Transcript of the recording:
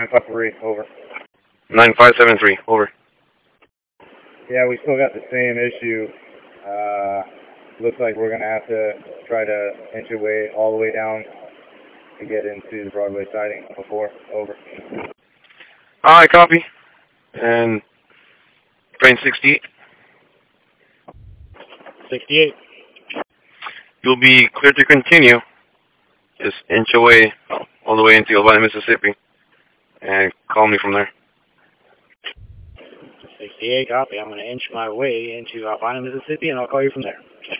953, over. 9573, over. Yeah, we still got the same issue. Looks like we're going to have to try to inch away all the way down to get into the Broadway siding before, over. Alright, copy. And train 68. 68. You'll be clear to continue. Just inch away all the way into Albina, Mississippi, and call me from there. 68, copy. I'm going to inch my way into Albina, Mississippi, and I'll call you from there.